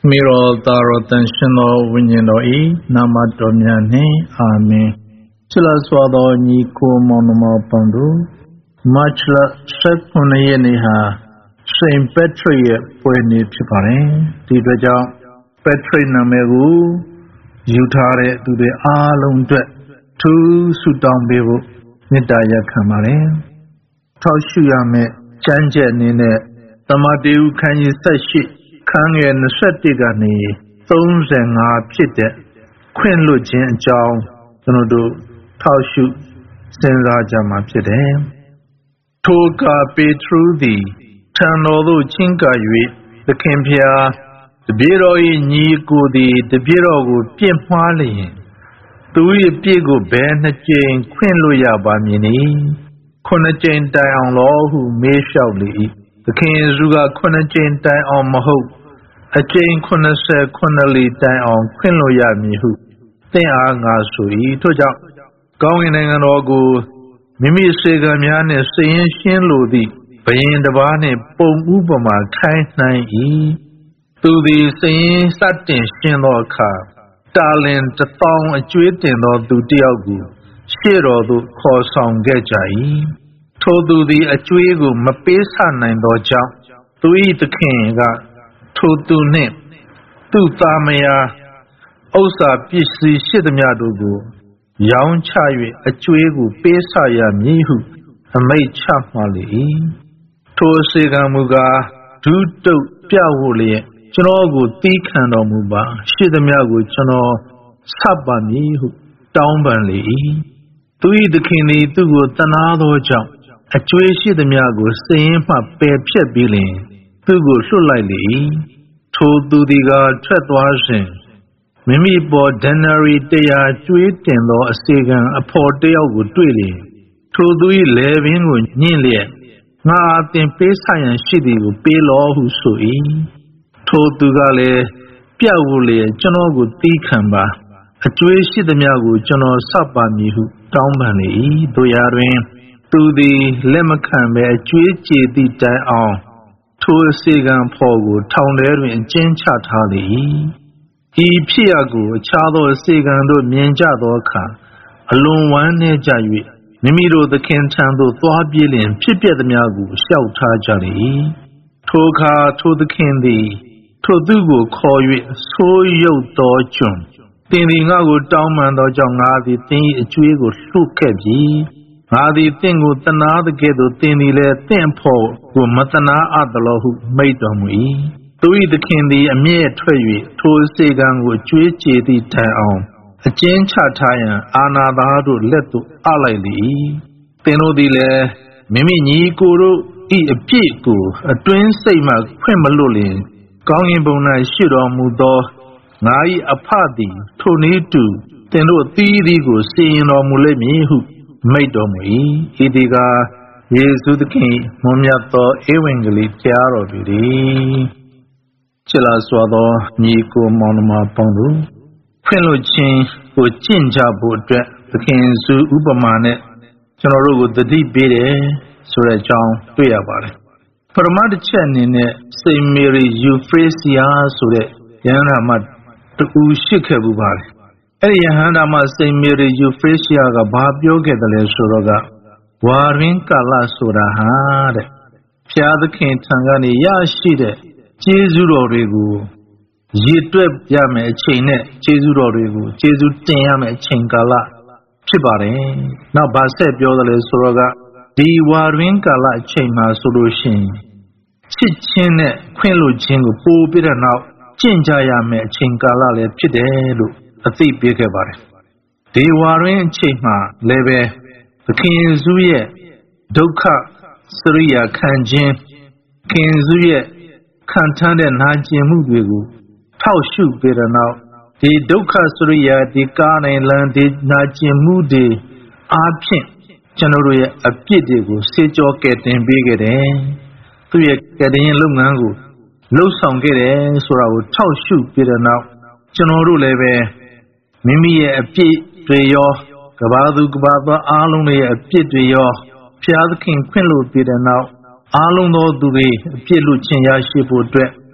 Miro Taro Tenshino Winyano E Namatomyani Amen. Chila Swado Niku Monoma Pandu Machla Shekuniha Saint Patrick Pweni Chipare Tibeja Patrick Namegu Utare to the Alum Tu Sudan Bevo Nidaya Kamare Taushuyame Chanje Nine Tamadeu Kanyi Sashi Kangen Satigani, Thons and Pite, Queen Lujin Jow, Nodo, Taushu, Senraja Mapide. Toka Petru thee, Turn although Chinka Yui, the Kempia, the Biro Niku the Biro Pimpali, Dui Pigo Ben Jane, Queen Luya Bamini, Kona Jane die on law who may shoutly. The king Zuga Kona Jane die on Maho. A Jane Kona se Konali die on Quinloya Mihu. They are Nasui Toja. Going in an ogu. Mimi Segamian is saying Shin Lodi. Bayin the Bani Pom Ubama kind nine e. To the saying Satin Shin Loka. Darling the thong a tweeting or do Diagu. Shiro do call song Gejai. Told the Achuego Mapesa nine doja. To eat the king got to name. To Tamaya Osa Pisi Shidamiadugu. Young Chawi Achuego Pesaya Mihu. A maid chapmali. To Segamuga. To Piawuli. Chinogu Tikano Muba. Shidamiagu Chano Saba Mihu. Downbanli. To eat the king to go Tanado jump. A Chuishi the Miago, same my bear pet billing, to go so lightly, told to the god tread washing. Mimi bought denary day are tweeting or a second a poor day of good dwelling. Told we live in nearly. Not in place and shitty will pay law who so e. Told to Gale, Piawuli, Jono Tikamba. A Chuishi the Miago, Jono Sabani who downbani, doyarin. To the Lemakambe, Juichi the die on. To a Segan Pogo, town there in Jenchat Hali. E. Piago, Chado Segan do Mienjadoka. Alone one near Jawi. Mimiro the Kentando, Thwabillion, Pipia the Miagu, Shouta Jali. Toka to the candy. To Dugo call you so yo dodgum. Thinking I would down man or John Adi thing a Juigo look at ye. Adi tingu tanada gedo tinile tempo who matana adalo made on we. To eat the candy a mere tray to segan with juichi the town. A chain chataya anadadu letu alaili. Tenodile Mimi Guru e a piku, a twin sema quemaluli. Gonging bona shiro mudo. Nai a party, Tony too. Teno tidigo seeing or mulemi who. Maidomi, Idiga, Yesu the King, Momiato, Evangeli, Tiaro Vidi, Chila Swado, Nico Monoma Pondu, Quenlo Chin, who Chinja Budre, the King Su Ubamane, General the deep bide, Sura John, Tuyabare. Paramad Chen in Saint Mary Euphrasia Sure, Yanamat, the Ushikabubari. Handa must say Mary Euphrasia Babio get the Lesuraga. Warin Kala Sura Hade. Pia the King Tangani Yashide. Jesu Regu. Yitweb Yame Chine. Jesu Regu. Jesu Tiame Chinkala. Chibare. Now Basse Biola Lesuraga. Di Warin Kala Chima solution. Chichine Quinlu Jingu Pubida now. Chinjayame Chinkala le Pidelu. A thief big about it. They were in Chima, Leve, the King Zuye, Doka, Surya Kanjin, King Zuye, Kantan and Haji Mugu, Tau Shu better now. The Doka Surya, the Ghana and Land, the Naji Mudi, Arpin, Generally a Pidigo, Sejo getting bigger than 3 getting Lungangu, low song getting, so I would Tau Shu better now. General Leve. Mimi a pit to your Gabadu Gababa Alumni a pit to your Piad King Quinlu Peter now. Alum no do we Piluchin Yashipu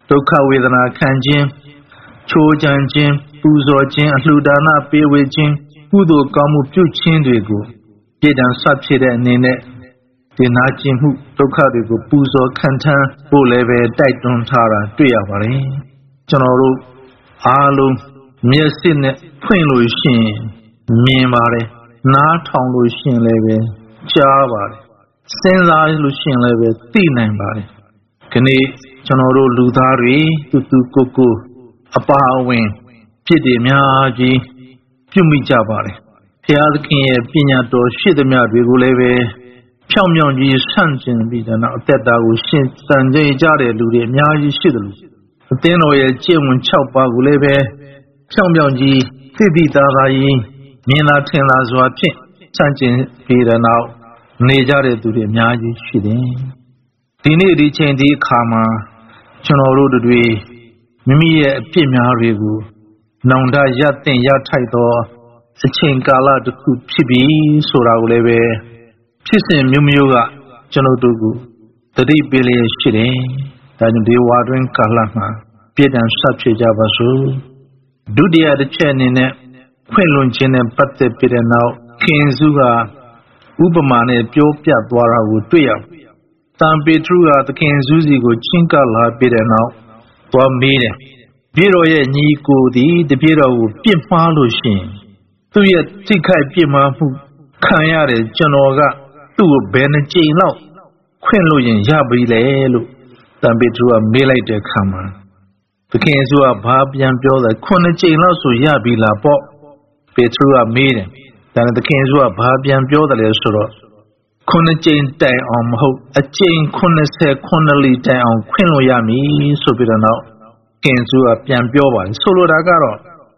ဒုက္ခဝေဒနာခံခြင်းချိုးချမ်းခြင်းပူဇော်ခြင်းအလှူဒါနပေးဝေခြင်းကုသိုလ်ကောင်းမှုပြုခြင်းတွေကိုပြည်တံဆက်ဖြစ်တဲ့အနေနဲ့ဒီနာကျင်မှုဒုက္ခတွေကိုပူဇော်ခံထမ်းဖို့လည်းပဲတိုက်တွန်းထားတာတွေ့ရပါတယ်ကျွန်တော်တို့အားလုံးမျက်စိနဲ့ဖွင့်လို့ရှိရင်မြင်ပါတယ်နားထောင်လို့ရှိရင်လည်းပဲကြားပါတယ်စဉ်းစားလို့ရှိရင်လည်းပဲသိနိုင်ပါတယ်ဒီနေ့ကျွန်တော်တို့လူသားတွေတူကိုကိုအပါအဝင်ဖြစ်တယ်များကြီးပြုမိကြပါတယ်ဘုရားသခင်ရဲ့ပညာတော်ရှိသမျှတွေကိုလည်းပဲဖြောင်းဖြောင်းကြီးဆန့်ကျင်ပြီးတော့အသက်တာကိုရှင်းစံကြတဲ့လူတွေအများကြီးရှိတယ်လို့အသင်းတော်ရဲ့ကျင့်ဝင်6ပါးကိုလည်းပဲဖြောင်းဖြောင်းကြီးသိသိသာသာကြီးမြင်သာထင်သာစွာဖြင့်ဆန့်ကျင်ပြီးတော့နေကြတဲ့သူတွေအများကြီးရှိတယ်ဒီနေ့ဒီချိန်ဒီအခါမှာကျွန်တော်တို့တွေမိမိရဲ့အဖြစ်များတွေကိုနောင်တရတဲ့ရထိုက်သောအချိန်ကာလတစ်ခုဖြစ်ပြီဆိုတာကိုလည်းပဲဖြစ်စဉ်မျိုးမျိုးကကျွန်တော်တို့ကိုသတိပေးလျက်ရှိတယ်ဒါကြောင့်ဒီဝါတွင်ကာလမှာပြည်တံဆက်ဖြစ်ကြပါစို့ဒုတိယတစ်ချက်အနေနဲ့ခွင့်လွန်ခြင်းနဲ့ပတ်သက်ပြီးတဲ့နောက်ခင်စုကဥပမာနဲ့ပြောပြသွားတာကိုတွေ့ရတန်ပေထရုကသခင်စုစီကိုချင်းကလာပြီးတဲ့နောက်သွားမေးတယ်ပြေတော်ရဲ့ညီကိုသည်တပြေတော်ကိုပြစ်မှားလို့ရှိရင်သူ့ရဲ့ထိခိုက်ပြစ်မှားမှုခံရတယ်ကျွန်တော်ကသူ့ကိုဘယ်နှကြိမ်လောက်ခွင့်လို့ရင်ရပြီလေလို့တန်ပေထရုကမေးလိုက်တဲ့အခါမှာသခင်စုကဘာပြန်ပြောလဲ9ကြိမ်လောက်ဆိုရပြီလားပေါ့ပေထရုကမေးတယ်ဒါနဲ့သခင်စုကဘာပြန်ပြောတယ်လဲဆိုတော့9ကြိမ်တိုင်အောင်မဟုတ်အကြိမ်89လီတိုင်အောင်ခွင့်လို့ရမည်ဆိုပြီးတော့နောက်ခင်စုကပြန်ပြောပါတယ်ဆိုလိုတာကတော့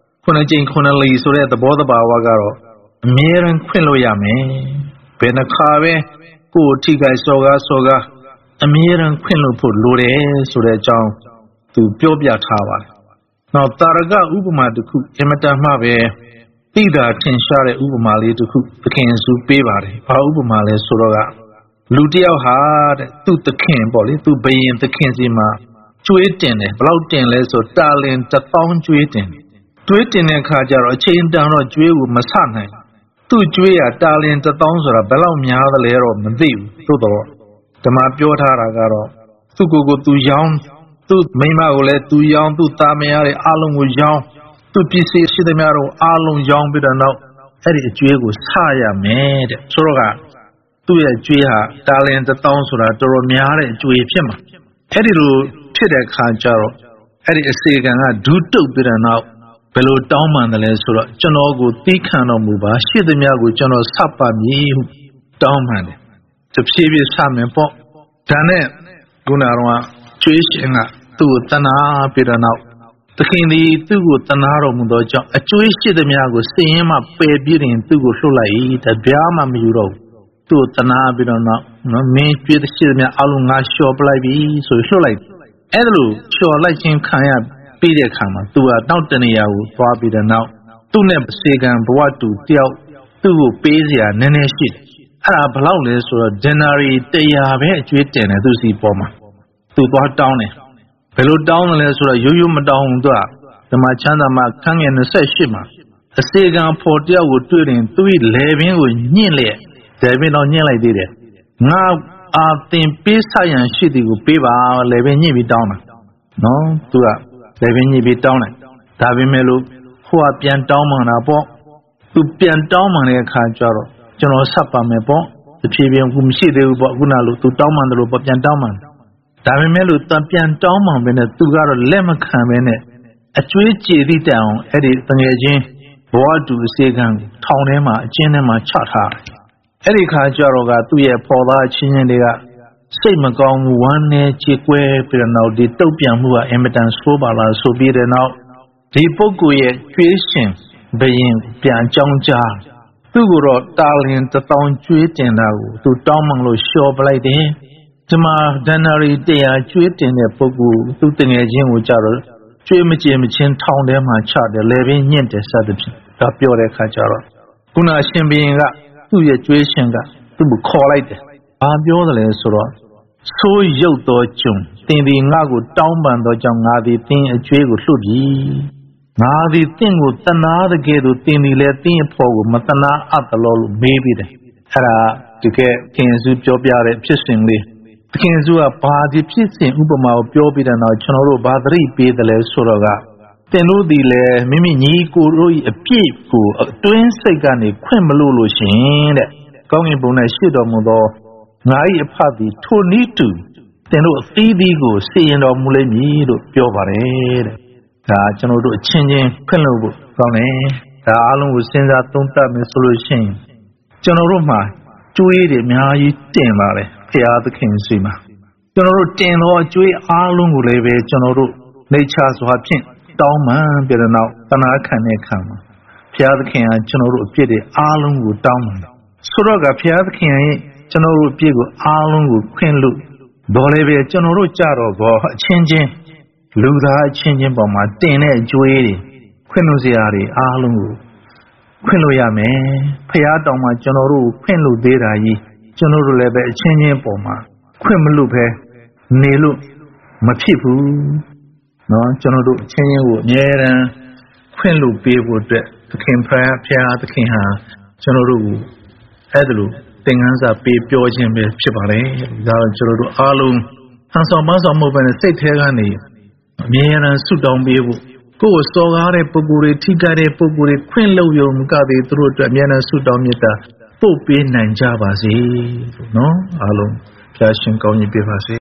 9ကြိမ်9လီဆိုတဲ့သဘောတဘာဝကတော့အမြဲတမ်းခွင့်လို့ရမယ်ဘယ်နှခါပဲကိုယ်ထိခိုက်စော်ကားအမြဲတမ်းခွင့်လို့ဖို့လိုတယ်ဆိုတဲ့အကြောင်းသူပြောပြထားပါတယ်နောက်တာရကဥပမာတစ်ခုအမတန်မှပဲသိတာထင်ရှားတဲ့ဥပမာလေးတစ်ခုသခင်ယေရှုပေးပါတယ်ဘာဥပမာလဲဆိုတော့ကလူတစ်ယောက်ဟာတဲ့သူ့သခင်ပေါ့လေသူ့ဘယင်သခင်စီမှာကျွေးတင်တယ်ဘယ်လောက်တင်လဲဆိုတာလင်1000ကျွေးတင်တဲ့အခါကျတော့အချိန်တန်တော့ကျွေးကိုမဆနိုင်သူ့ကျွေးရတာလင်1000ဆိုတာဘယ်လောက်များသလဲတော့မသိဘူးသို့တော့ဓမ္မပြောထားတာကတော့သူ့ကိုသူရောင်းသူ့မိန်းမကိုလည်းသူရောင်းသူ့သားမယားတွေအားလုံးကိုရောင်းသူ့ပစ္စည်းရှိသမျှတော့အားလုံးရောင်းပြီးတော့နောက်အဲ့ဒီအကျွေးကိုဆရမယ်တဲ့ဆိုတော့ကသူ့ရဲ့ကျွေးဟာတာလင်1000ဆိုတာတော်တော်များတဲ့အကျွေးဖြစ်မှာအဲ့ဒီလိုဖြစ်တဲ့အခါကျတော့အဲ့ဒီအစေခံကဒူးတုတ်ပြီးတော့နောက်ဘယ်လိုတောင်းပန်တယ်လဲဆိုတော့ကျွန်တော်ကိုသီးခံတော်မူပါရှိသမျှကိုကျွန်တော်ဆပ်ပါမည်ဟုတောင်းပန်တယ်တဖြည်းဖြည်းဆမယ်ပေါ့ဒါနဲ့ခုနကတော့ကျွေးရှင်ကသူ့ကိုတနာပြီးတော့နောက်သခင်သည်သူ့ကိုတနာတော်မူသောကြောင့်အကျွေးရှိသမျှကိုစင်ရင်မှပယ်ပြည့်ရင်သူ့ကိုလှုပ်လိုက်၏တပြားမှမယူတော့သူ့ကိုတနာပြီးတော့နောက်မင်းကျွေးရှိသမျှအလုံးငါလျှော်ပလိုက်ပြီဆိုလှုပ်လိုက်အဲ့ဒါလို့လျှော်လိုက်ခြင်းခံရပြီးတဲ့အခါမှာသူကနောက်တနေရာကိုသွားပြီးတဲ့နောက်သူ့နဲ့စေကံဘဝတူတယောက်သူ့ကိုပေးစရာနည်းနည်းရှိတယ်အဲ့ဒါဘယ်လောက်လဲဆိုတော့ဒင်နာရီ100ပဲအကျွေးတင်တယ်သူစီပေါ်မှာသူသွားတောင်းတယ်ဘယ်လိုတောင်းတယ်လဲဆိုတော့ရိုးရိုးမတောင်းဘူးသူကဓမ္မချမ်းသာမှာခန်းငယ်28မှာအစေကံဖော်တယောက်ကိုတွေ့ရင်သူ့ရဲ့လေပင်ကိုညှင့်လေပင်တော့ညှင့်လိုက်သေးတယ်ငါအာသင်ပေးဆရန်ရှိသည်ကိုပေးပါလေပင်ညှင့်ပြီးတောင်းတာနော်သူကလေပင်ညှင့်ပြီးတောင်းတယ်ဒါပေမဲ့လို့ဟိုကပြန်တောင်းမှန်တာပေါ့သူပြန်တောင်းမှန်တဲ့အခါကျတော့ကျွန်တော်ဆက်ပါမယ်ပေါ့တဖြည်းဖြည်းကူမရှိသေးဘူးပေါ့ခုနလိုသူတောင်းမှန်တယ်လို့ပေါ့ပြန်တောင်းမှန်ဒါပေမဲ့လို့ပြန်တောင်းမှန်ပဲနဲ့သူကတော့လက်မခံပဲနဲ့အကျွေးကြေသည့်တိုင်အောင်အဲ့ဒီတငယ်ချင်းဘဝတူအစေခံထောင်ထဲမှာအကျဉ်းထဲမှာချထားတယ်အဲ့ဒီခါကျတော့ကသူ့ရဲ့ဖော်သားချင်းချင်းတွေကစိတ်မကောင်းဘူးဝမ်းနည်းကြေကွဲပြီးတော့နောက်ဒီတုတ်ပြန်မှုကအင်မတန်ဆိုးပါလားဆိုပြီးတဲ့နောက်ဒီပုဂ္ဂိုလ်ရဲ့ကျွေးရှင်ဘယင်ပြန်ကြောင်းကြားသူ့ကိုတော့တာလင်1000ကျွေးတင်တာကိုသူတောင်းမှန်လို့လျှော်ပလိုက်တယ်ဒီမှာဒန်နာရီ100ကျွေးတင်တဲ့ပုဂ္ဂိုလ်သူတငယ်ချင်းကိုကြတော့ကျွေးမကြေမချင်းထောင်ထဲမှာချတယ်လေပင်ညှင့်တယ်စသဖြင့်ဒါပြောတဲ့အခါကျတော့ခုနရှင်ဘယင်ကသူ့ရဲ့ကျွေးရှင်ကသူ့ကိုခေါ်လိုက်တယ်ဘာပြောတယ်လဲဆိုတော့ဆိုးရုပ်သောကြုံတင်သည်ငါကိုတောင်းပန်သောကြောင့်ငါသည်တင်းအကျွေးကိုလှုပ်ပြီငါသည်တင်းကိုတနာတဲ့ကဲ့သို့တင်းသည်လည်းတင်းအဖို့ကိုမတနာအပ်သလိုလို့မေးပြီးတယ်အဲ့ဒါတကယ်ခင်စုပြောပြတဲ့ဖြစ်စဉ်လေးခင်စုကဘာဒီဖြစ်စဉ်ဥပမာကိုပြောပြီးတဲ့နောက်ကျွန်တော်တို့ဘာသတိပေးတယ်လဲဆိုတော့ကတင်တို့ဒီလေမိမိညီကိုတို့၏အပြည့်ကိုအတွင်းစိတ်ကနေခွင့်မလို့ရှင်တဲ့ကောင်းကင်ဘုံ၌ရှိတော်မူသောငါ၏အဖသည်ထိုနည်းတူတင်တို့အသီးသီးကိုစီရင်တော်မူလိမ့်မည်လို့ပြောပါတယ်တဲ့ဒါကျွန်တော်တို့အချင်းချင်းခွင့်လို့ဖို့ကောင်းတယ်ဒါအလုံးကိုစဉ်းစားသုံးသပ်မယ်ဆိုလို့ရှိရင်ကျွန်တော်တို့မှာကျွေးတွေအများကြီးတင်ပါတယ်ဘုရားသခင်စီမှာကျွန်တော်တို့တင်သောအကျွေးအားလုံးကိုလည်းပဲကျွန်တော်တို့နေချစွာဖြင့်တောင်းမှန်ပြတဲ့နောက်တနာခံတဲ့ခံမှာဘုရားသခင်ကကျွန်တော်တို့အပြစ်တွေအားလုံးကိုတောင်းမှန်ဆိုတော့ကဘုရားသခင်ရဲ့ကျွန်တော်တို့အပြစ်ကိုအားလုံးကိုခွင့်လို့တော်လည်းပဲကျွန်တော်တို့ကြတော့ဘောအချင်းချင်းလူသားအချင်းချင်းပေါ်မှာတင်တဲ့အကျွေးတွေခွင့်လို့စရာတွေအားလုံးကိုခွင့်လို့ရမယ်ဖះတောင်မှာကျွန်တော်တို့ခွင့်လို့သေးတာကြီးကျွန်တော်တို့လည်းပဲအချင်းချင်းပေါ်မှာခွင့်မလို့ပဲနေလို့မဖြစ်ဘူးเนาะကျွန်တော်တို့အချင်းချင်းကိုအမြဲတမ်းခွင့်လို့ပေးဖို့အတွက်သခင်ဖះသခင်ဟာကျွန်တော်တို့ကိုအဲ့ဒါလို့သင်ခန်းစာပေးပြောခြင်းပဲဖြစ်ပါတယ်ဒါတော့ကျွန်တော်တို့အားလုံးဆန်းဆောင်မဆောင်မှုပဲနဲ့စိတ်ထဲကနေအမြဲတမ်းဆုတောင်းပေးဖို့ကိုယ်စော်ကားတဲ့ပုဂ္ဂိုလ်တွေထိခိုက်တဲ့ပုဂ္ဂိုလ်တွေခွင့်လို့ရုံကတည်းကသူတို့အတွက်အမြဲတမ်းဆုတောင်းမေတ္တာပို့ပေးနိုင်ကြပါစေလို့နော်အားလုံးဖျားရှင်ကောင်းကြီးပေးပါစေ